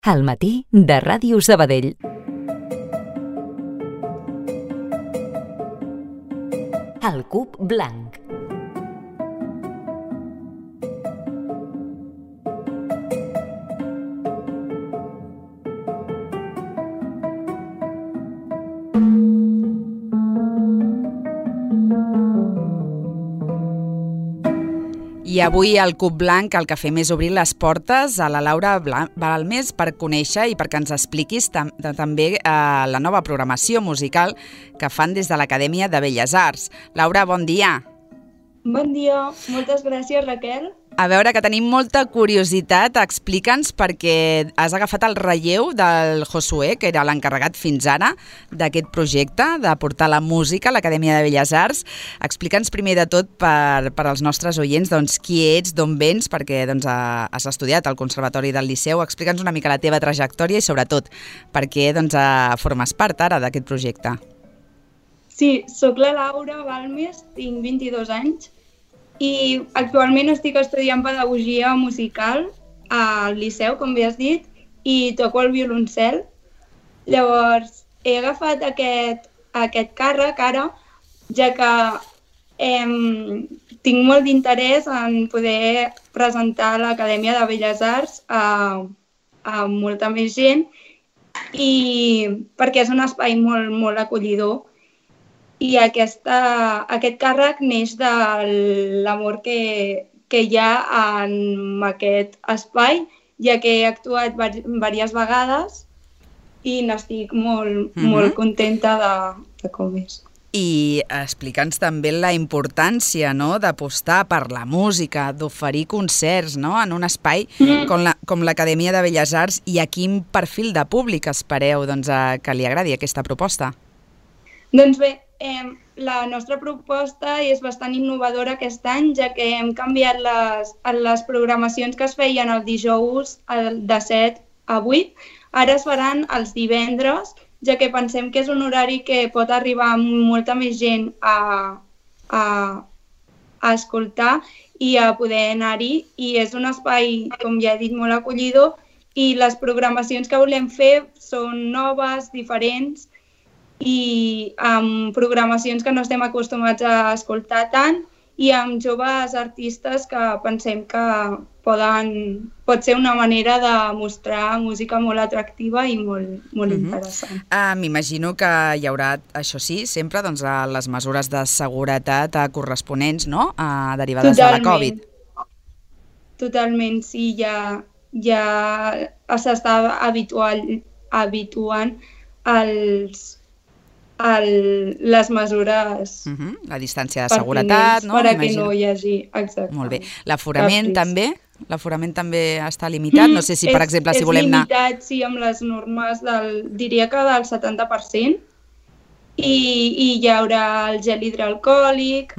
Al matí de Ràdio Sabadell. El cub blanc. I avui al Cub Blanc el que fem és obrir les portes a la Laura Balmes per conèixer i perquè ens expliquis també la nova programació musical que fan des de l'Acadèmia de Belles Arts. Laura, bon dia. Bon dia, moltes gràcies, Raquel. A veure, que tenim molta curiositat, explica'ns perquè has agafat el relleu del Josué, que era l'encarregat fins ara d'aquest projecte, de portar la música a l'Acadèmia de Belles Arts. Explica'ns primer de tot per als nostres oients qui ets, d'on vens, perquè has estudiat al Conservatori del Liceu. Explica'ns una mica la teva trajectòria i sobretot per què formes part ara d'aquest projecte. Sí, sóc la Laura Balmes, tinc 22 anys i actualment estic estudiant pedagogia musical al Liceu, com bé has dit, i toco el violoncel. Llavors, he agafat aquest càrrec ara, ja que tinc molt d'interès en poder presentar a l'Acadèmia de Belles Arts a molta més gent i perquè és un espai molt, molt acollidor. I aquest càrrec neix de l'amor que hi ha en aquest espai, ja que he actuat diverses vegades i n'estic molt contenta de com és. I explica'ns també la importància d'apostar per la música, d'oferir concerts en un espai com l'Acadèmia de Belles Arts, i a quin perfil de públic espereu que li agradi aquesta proposta? Doncs bé, la nostra proposta és bastant innovadora aquest any, ja que hem canviat les programacions que es feien el dijous de 7 a 8. Ara es faran els divendres, ja que pensem que és un horari que pot arribar molta més gent a escoltar i a poder anar-hi. I és un espai, com ja he dit, molt acollidor, i les programacions que volem fer són noves, diferents, i amb programacions que no estem acostumats a escoltar tant i amb joves artistes que pensem que pot ser una manera de mostrar música molt atractiva i molt interessant. M'imagino que hi haurà, això sí, sempre les mesures de seguretat corresponents, derivades de la Covid. Totalment, sí, ja s'està habituant les mesures... La distància de seguretat, no? Perquè no hi hagi... Exacte. Molt bé. L'aforament també? L'aforament també està limitat? No sé si, per exemple, si volem anar... És limitat, sí, amb les normes diria que del 70%. I hi haurà el gel hidroalcohòlic,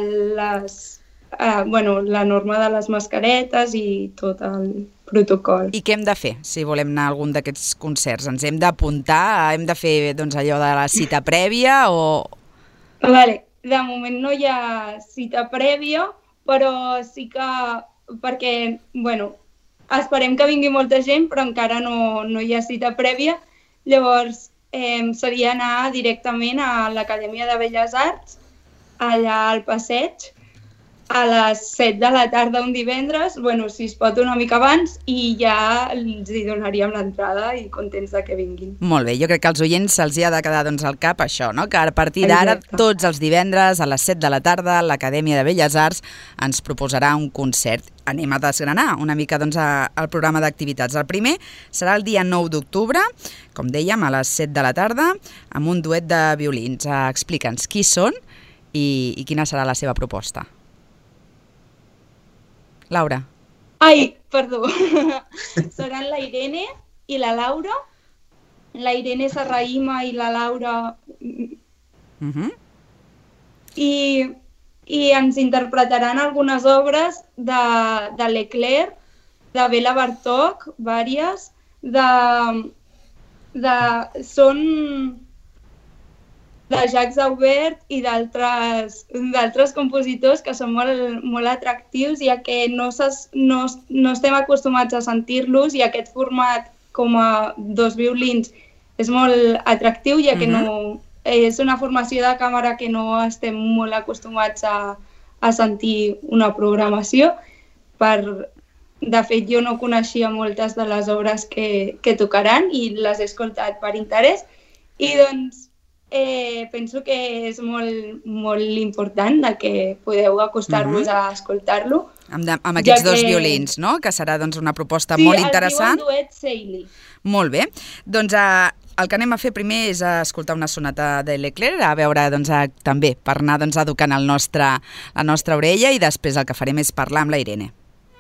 la norma de les mascaretes i tot el protocol. I què hem de fer si volem anar a algun d'aquests concerts? Ens hem d'apuntar? Hem de fer allò de la cita prèvia o...? Vale. De moment no hi ha cita prèvia, però sí que... Perquè, esperem que vingui molta gent, però encara no hi ha cita prèvia. Llavors, seria anar directament a l'Acadèmia de Belles Arts, allà al passeig, a les 7 de la tarda un divendres, si es pot una mica abans, i ja els hi donaríem l'entrada i contents de que vinguin. Molt bé, jo crec que als oients se'ls ha de quedar al cap això, que a partir d'ara, tots els divendres a les 7 de la tarda, l'Acadèmia de Belles Arts ens proposarà un concert. Anem a desgranar una mica el programa d'activitats. El primer serà el dia 9 d'octubre, com dèiem, a les 7 de la tarda, amb un duet de violins. Explica'ns qui són i quina serà la seva proposta. Laura. Ai, perdó. Seran la Irene i la Laura. La Irene Serrahima i la Laura. I ens interpretaran algunes obres de Leclerc, de Bela Bartók, vàries, són de Jacques Aubert i d'altres compositors que són molt atractius, ja que no estem acostumats a sentir-los, i aquest format com a 2 violins és molt atractiu, ja que no és una formació de càmera que no estem molt acostumats a sentir una programació. De fet, jo no coneixia moltes de les obres que tocaran i les he escoltat per interès i doncs penso que és molt, molt important que podeu acostar-vos a escoltar-lo. Amb aquests dos violins, no? Que serà doncs, una proposta molt interessant. Sí, el diuen duet Seili. Molt bé. Doncs el que anem a fer primer és escoltar una sonata de Leclerc, a veure doncs, també per anar doncs, educant la nostra orella i després el que farem és parlar amb la Irene.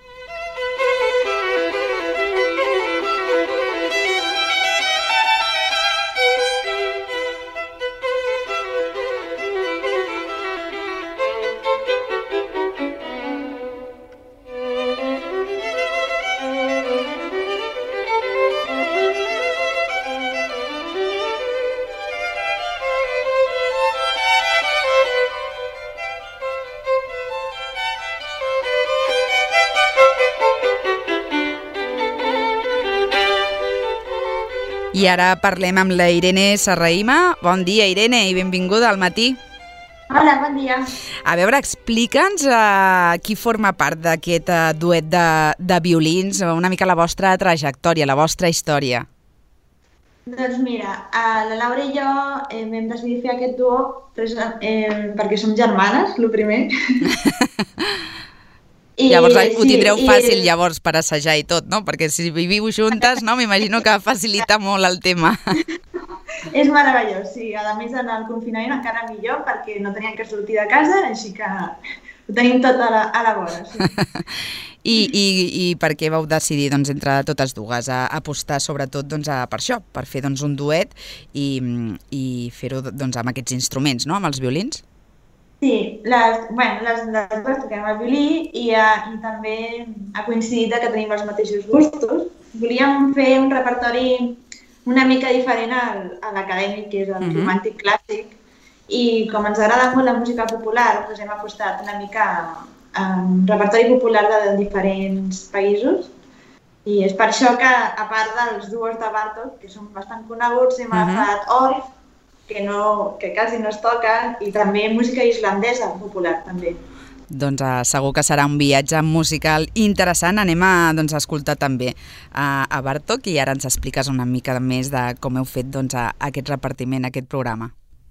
I ara parlem amb la Irene Serrahima. Bon dia, Irene, i benvinguda al matí. Hola, bon dia. A veure, explica'ns qui forma part d'aquest duet de violins, una mica la vostra trajectòria, la vostra història. Doncs mira, la Laura i jo hem decidit fer aquest duo perquè som germanes, el primer. Llavors ho tindreu fàcil llavors per assajar i tot, no? Perquè si viviu juntes, no, m'imagino que facilita molt el tema. És meravellós, sí. A més, en el confinament encara millor perquè no teníem que sortir de casa, així que ho tenim tot a la vora. Sí. I per què vau decidir, doncs, entre totes dues, apostar sobretot doncs, per això, per fer doncs, un duet i fer-ho doncs, amb aquests instruments, no?, amb els violins? Sí, les dues toquem el violí i també ha coincidit que tenim els mateixos gustos. Volíem fer un repertori una mica diferent a l'acadèmic, que és el romàntic clàssic, i com ens agrada molt la música popular, doncs hem apostat una mica a un repertori popular de diferents països i és per això que, a part dels duos de Bartók, que són bastant coneguts, hem agafat Orff, que quasi no es toca, i també música islandesa popular, també. Doncs segur que serà un viatge musical interessant. Anem a escoltar també a Bartók i ara ens expliques una mica més de com heu fet aquest repartiment, aquest programa.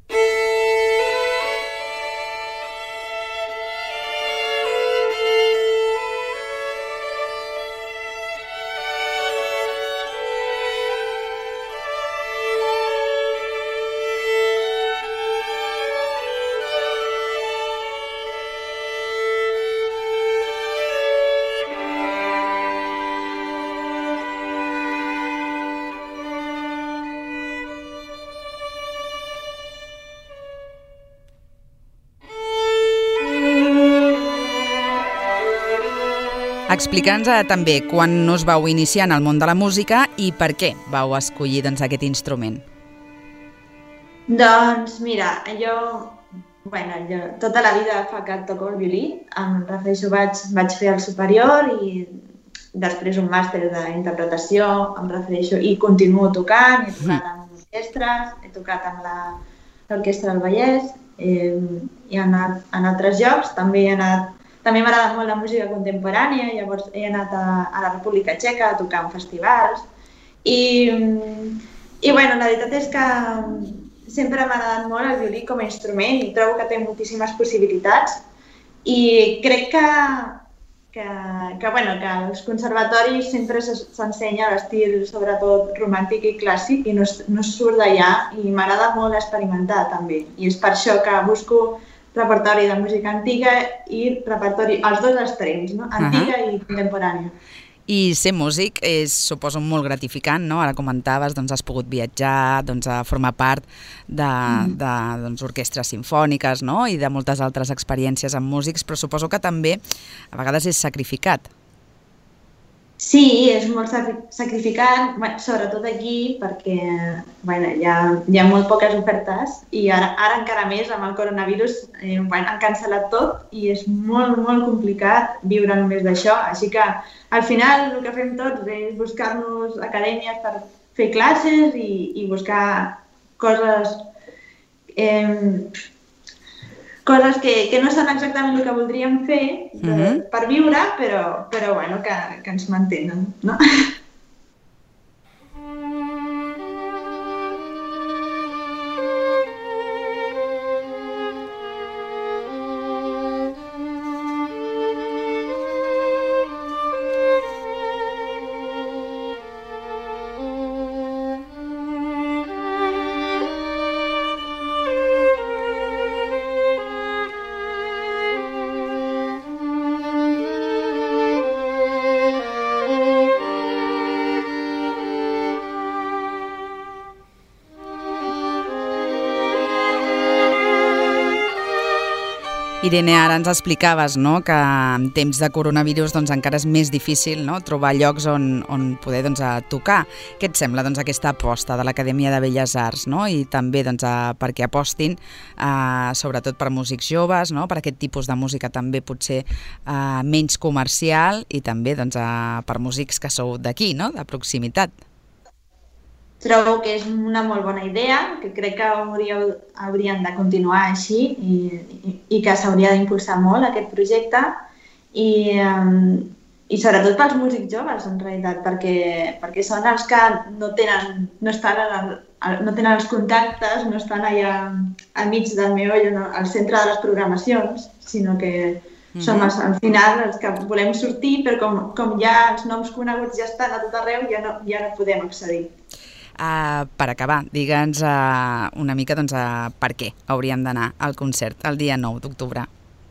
Explica'ns també quan us vau iniciar en el món de la música i per què vau escollir aquest instrument. Doncs mira, jo tota la vida fa que toco el violí. Em refereixo, vaig fer el superior i després un màster d'interpretació, em refereixo, i continuo tocant. He tocat amb orquestres, he tocat amb l'Orquestra del Vallès, he anat en altres llocs, també m'agrada molt la música contemporània, llavors he anat a la República Txeca a tocar en festivals. I la veritat és que sempre m'ha agradat molt el violí com a instrument i trobo que té moltíssimes possibilitats. I crec que als conservatoris sempre s'ensenya l'estil, sobretot romàntic i clàssic, i no surt d'allà, i m'agrada molt experimentar també. I és per això que busco repertori de música antiga i repertori, els dos extrems, no? Antiga i contemporània. I ser músic és, suposo, molt gratificant, no? Ara comentaves, has pogut viatjar, a formar part d'orquestres simfòniques, no? I de moltes altres experiències amb músics, però suposo que també a vegades és sacrificat. Sí, és molt sacrificant, sobretot aquí, perquè hi ha molt poques ofertes i ara encara més amb el coronavirus han cancel·lat tot i és molt, molt complicat viure només d'això. Així que al final el que fem tots és buscar-nos acadèmies per fer classes i buscar coses que no són exactament el que voldríem fer per viure, però bueno, que ens mantenen, no? Irene, ara ens explicaves, no?, que en temps de coronavirus encara és més difícil, no?, trobar llocs on poder tocar. Què et sembla aquesta aposta de l'Acadèmia de Belles Arts, no?, i també perquè apostin sobretot per músics joves, no?, per aquest tipus de música també potser menys comercial i també per músics que sou d'aquí, no?, de proximitat. Trobo que és una molt bona idea, que crec que haurien de continuar així i que s'hauria d'impulsar molt aquest projecte i sobretot pels músics joves, en realitat, perquè són els que no tenen els contactes, no estan allà al mig del meollo, no, al centre de les programacions, sinó que som al final els que volem sortir, però com ja els noms coneguts ja estan a tot arreu, ja no podem accedir. Per acabar, digue'ns una mica per què hauríem d'anar al concert el dia 9 d'octubre.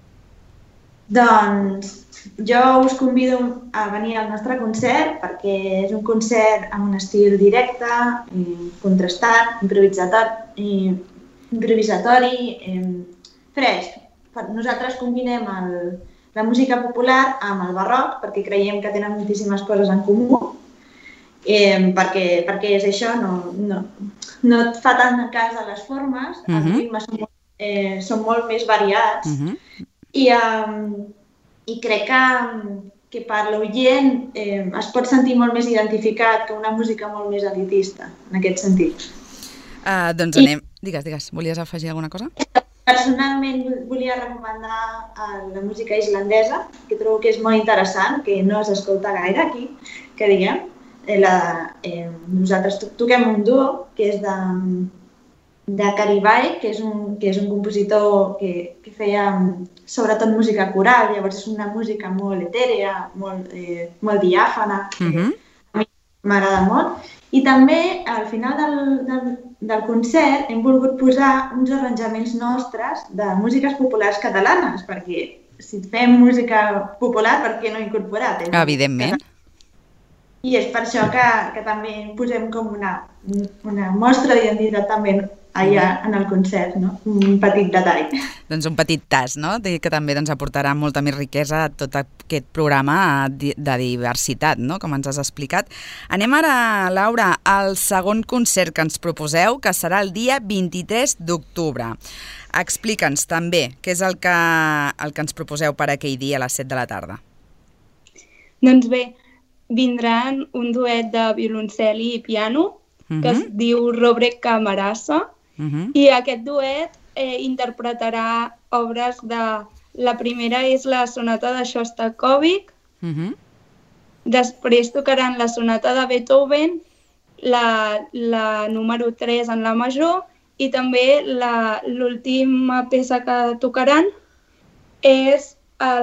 Doncs jo us convido a venir al nostre concert perquè és un concert amb un estil directe, contrastat, improvisatori, fresc. Nosaltres combinem la música popular amb el barroc perquè creiem que tenen moltíssimes coses en comú. Perquè és això, no et fa tant cas a les formes, els ritmes són molt més variats i crec que per l'oient es pot sentir molt més identificat que una música molt més elitista, en aquest sentit. Doncs anem... Digues, volies afegir alguna cosa? Personalment volia recomanar la música islandesa, que trobo que és molt interessant, que no s'escolta gaire aquí, que diguem. Nosaltres toquem un duo que és de Caribae, que és un compositor que feia sobretot música coral, llavors és una música molt etèrea, molt diàfana, a mi m'agrada molt. I també al final del concert hem volgut posar uns arranjaments nostres de músiques populars catalanes, perquè si fem música popular, per què no incorporar? Evidentment. I és per això que també posem com una mostra d'identitat també allà en el concert, no? Un petit detall. Doncs un petit tas, no?, que també aportarà molta més riquesa a tot aquest programa de diversitat, no?, com ens has explicat. Anem ara, Laura, al segon concert que ens proposeu, que serà el dia 23 d'octubre. Explica'ns també què és el que ens proposeu per aquell dia a les 7 de la tarda. Doncs bé, vindran un duet de violoncel i piano que es diu Robrek Camarasa i aquest duet interpretarà obres de... La primera és la sonata de Shostakovich, després tocaran la sonata de Beethoven, la número 3 en la major i també l'última peça que tocaran és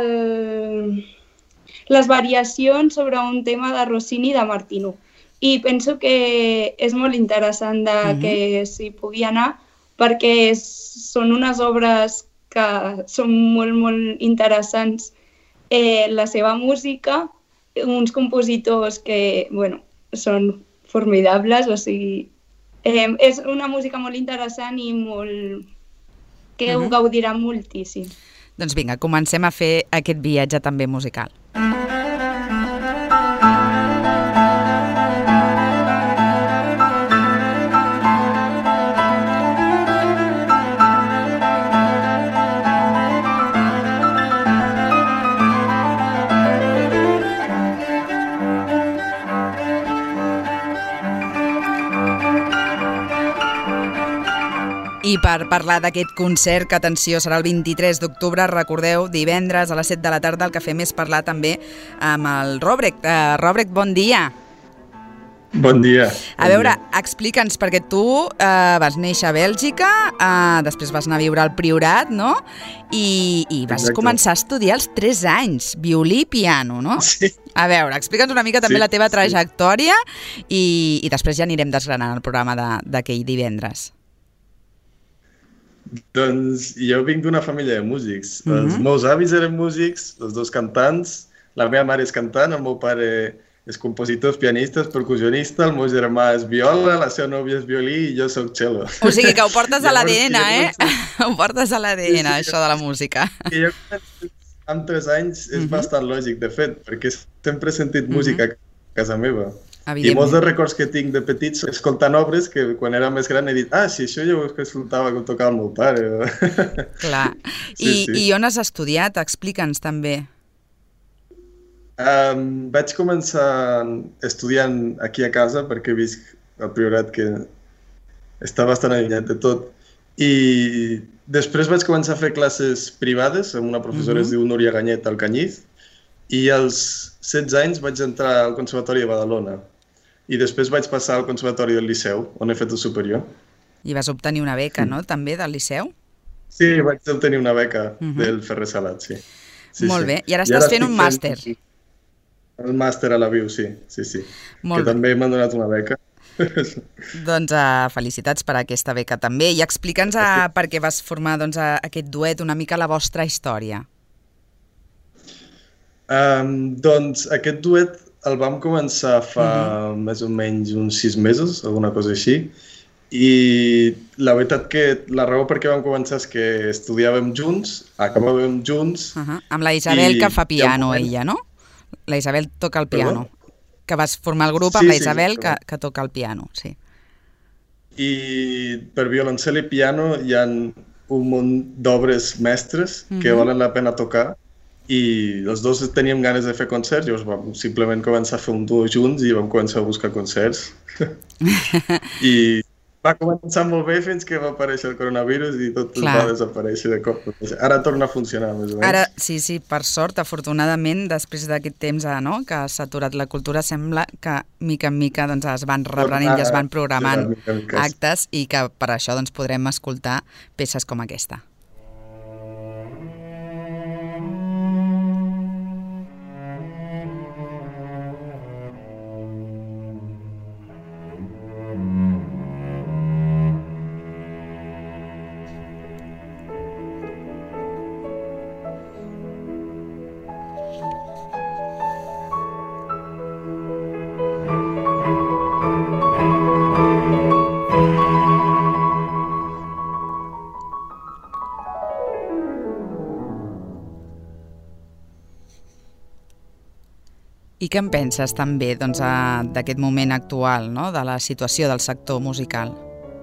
les variacions sobre un tema de Rossini de Martino. I penso que és molt interessant que s'hi pugui anar perquè són unes obres que són molt, molt interessants. La seva música, uns compositors que, són formidables, o sigui, és una música molt interessant i que ho gaudirà moltíssim. Doncs vinga, comencem a fer aquest viatge també musical. I per parlar d'aquest concert, que atenció, serà el 23 d'octubre, recordeu, divendres a les 7 de la tarda, el que fem és parlar també amb el Robrecht. Robrecht, bon dia. Bon dia. A veure, explica'ns, perquè tu vas néixer a Bèlgica, després vas anar a viure al Priorat, no? I vas començar a estudiar als 3 anys, violí i piano, no? Sí. A veure, explica'ns una mica també la teva trajectòria i després ja anirem desgranant el programa d'aquell divendres. Doncs jo vinc d'una família de músics. Els meus avis eren músics, els dos cantants. La meva mare és cantant, el meu pare és compositor, pianista, és percussionista, el meu germà és viola, la seva nòvia és violí i jo soc cello. O sigui que ho portes a l'ADN, Ho portes a l'ADN, això de la música. I jo amb 3 anys és bastant lògic, de fet, perquè sempre he sentit música a casa meva. I molts dels records que tinc de petit són escoltant obres que quan era més gran he dit si això ja ho escoltava que ho tocava el meu pare. Clar. I on has estudiat? Explica'ns també. Vaig començar estudiant aquí a casa perquè visc al Priorat, que està bastant allunyat de tot. I després vaig començar a fer classes privades amb una professora que es diu Núria Ganyet al Canyís, i als 16 anys vaig entrar al Conservatori de Badalona. I després vaig passar al Conservatori del Liceu, on he fet el superior. I vas obtenir una beca, no?, també del Liceu? Sí, vaig obtenir una beca del Ferrer Salat, sí. Molt bé. I ara estàs fent un màster. El màster a la Viu, sí. Que també m'han donat una beca. Doncs felicitats per aquesta beca també. I explica'ns per què vas formar aquest duet, una mica la vostra història. Doncs aquest duet el vam començar fa més o menys uns 6 mesos, alguna cosa així, i la veritat que la raó per què vam començar és que estudiàvem junts, acabàvem junts... Amb la Isabel, que fa piano, ella, no? La Isabel toca el piano. Que vas formar el grup amb la Isabel, que toca el piano, sí. I per violoncel i piano hi ha un munt d'obres mestres que valen la pena tocar, i els dos teníem ganes de fer concerts, llavors vam simplement començar a fer un duo junts i vam començar a buscar concerts. I va començar molt bé fins que va aparèixer el coronavirus i tot va desaparèixer de cop. Ara torna a funcionar, més o menys. Ara, sí, per sort, afortunadament, després d'aquest temps que s'ha aturat la cultura, sembla que mica en mica es van reprenent i es van programant actes i que per això podrem escoltar peces com aquesta. I què en penses també d'aquest moment actual, de la situació del sector musical?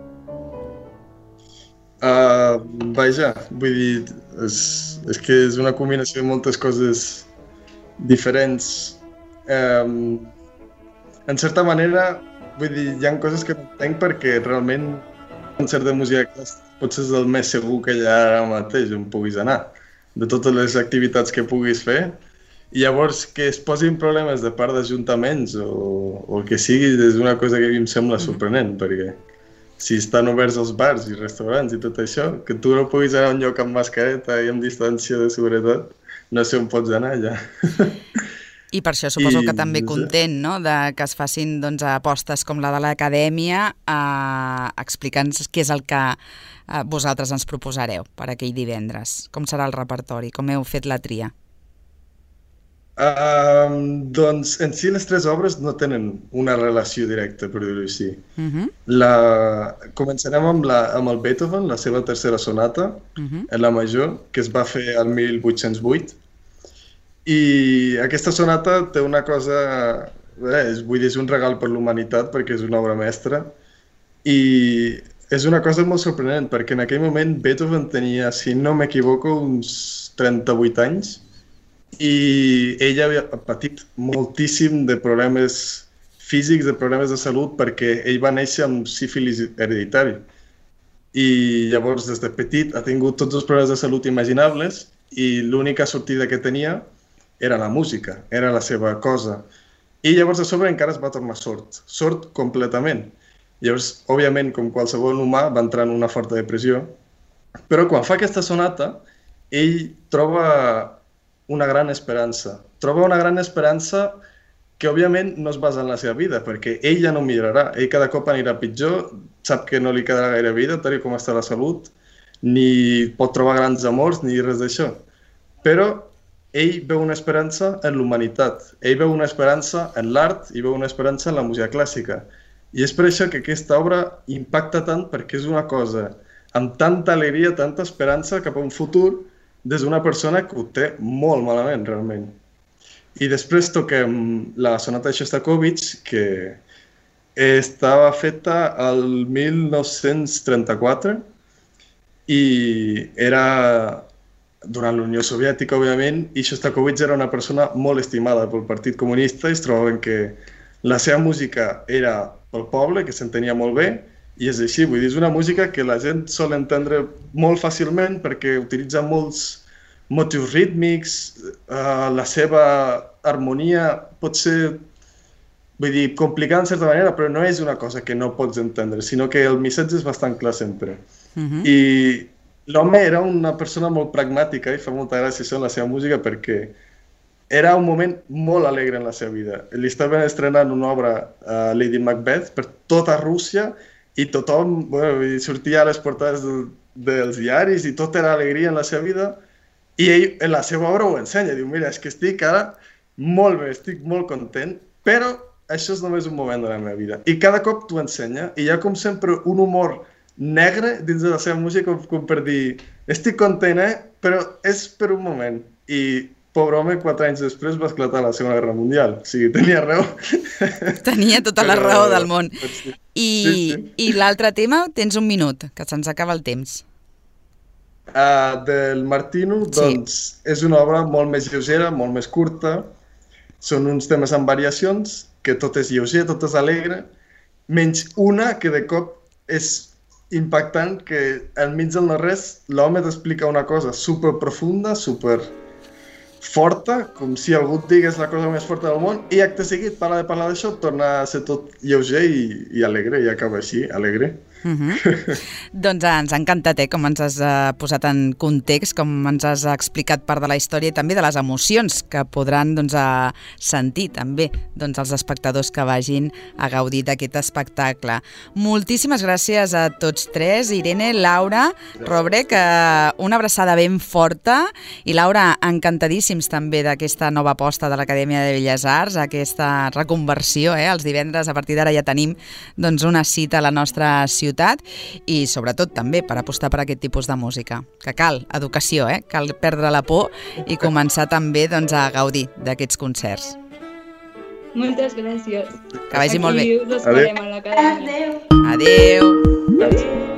Vaja, vull dir, és que és una combinació de moltes coses diferents. En certa manera, vull dir, hi ha coses que no entenc perquè realment un concert de música clàssica potser és el més segur que hi ha ara mateix on puguis anar, de totes les activitats que puguis fer. I llavors que es posin problemes de part d'ajuntaments o el que sigui és una cosa que a mi em sembla sorprenent, perquè si estan oberts els bars i restaurants i tot això, que tu no puguis anar a un lloc amb mascareta i amb distància de seguretat, no sé on pots anar ja. I per això suposo que també content, de que es facin apostes com la de l'acadèmia, explicant què és el que vosaltres ens proposareu per aquell divendres. Com serà el repertori? Com heu fet la tria? Doncs en si les 3 obres no tenen una relació directa, per dir-ho així. Començarem amb el Beethoven, la seva tercera sonata, en la major, que es va fer el 1808. I aquesta sonata té una cosa, vull dir, és un regal per l'humanitat perquè és una obra mestra. I és una cosa molt sorprenent perquè en aquell moment Beethoven tenia, si no m'equivoco, uns 38 anys. I ella havia patit moltíssim de problemes físics, de problemes de salut, perquè ell va néixer amb sífilis hereditari. i llavors des de petit ha tingut tots els problemes de salut imaginables i l'única sortida que tenia era la música, era la seva cosa. I llavors a sobre encara es va tornar sord completament. Llavors, òbviament, com qualsevol humà, va entrar en una forta depressió, però quan fa aquesta sonata, ell troba una gran esperança. Troba una gran esperança que, òbviament, no es basa en la seva vida, perquè ell ja no millorarà. Ell cada cop anirà pitjor, sap que no li quedarà gaire vida, tal com està la salut, ni pot trobar grans amors, ni res d'això. Però ell veu una esperança en l'humanitat, ell veu una esperança en l'art i veu una esperança en la música clàssica. I és per això que aquesta obra impacta tant, perquè és una cosa amb tanta alegria, tanta esperança cap a un futur des d'una persona que ho té molt malament, realment. I després toquem la sonata de Shostakovich, que estava feta al 1934 i era durant la Unió Soviètica, òbviament, i Shostakovich era una persona molt estimada pel Partit Comunista i es trobaven que la seva música era pel poble, que s'entenia molt bé, i és així, vull dir, és una música que la gent sol entendre molt fàcilment perquè utilitza molts motius rítmics, la seva harmonia pot ser, vull dir, complicada en certa manera, però no és una cosa que no pots entendre, sinó que el missatge és bastant clar sempre. I l'home era una persona molt pragmàtica i fa molta gràcia això en la seva música perquè era un moment molt alegre en la seva vida. Li estaven estrenant una obra, Lady Macbeth, per tota Rússia i tothom sortia a les portades dels diaris i tot era alegria en la seva vida i ell en la seva obra ho ensenya. Diu, mira, és que estic ara molt bé, estic molt content, però això és només un moment de la meva vida. I cada cop t'ho ensenya i hi ha com sempre un humor negre dins de la seva música com per dir estic content, però és per un moment. I pobre home, 4 anys després va esclatar la Segona Guerra Mundial. O sigui, tenia raó. Tenia tota la raó del món. I l'altre tema, tens un minut, que se'ns acaba el temps. Del Martino, doncs, és una obra molt més lleugera, molt més curta. Són uns temes amb variacions, que tot és lleuger, tot és alegre, menys una que de cop és impactant, que enmig del no res l'home t'explica una cosa super profunda, super forta, com si algú et digués la cosa més forta del món, i acte seguit parla d'això, torna a ser tot lleuger i alegre, i acaba així, alegre. Doncs ens ha encantat, com ens has posat en context, com ens has explicat part de la història i també de les emocions que podran sentir també els espectadors que vagin a gaudir d'aquest espectacle. Moltíssimes gràcies a tots tres, Irene, Laura, Robrek, una abraçada ben forta, i Laura, encantadíssims també d'aquesta nova aposta de l'Acadèmia de Belles Arts, aquesta reconversió, els divendres, a partir d'ara ja tenim una cita a la nostra ciutat, i sobretot també per apostar per aquest tipus de música, que cal educació, cal perdre la por i començar també a gaudir d'aquests concerts. Moltes gràcies. Que vagi molt bé. Aquí us esperem a l'acadèmia. Adéu. Adéu.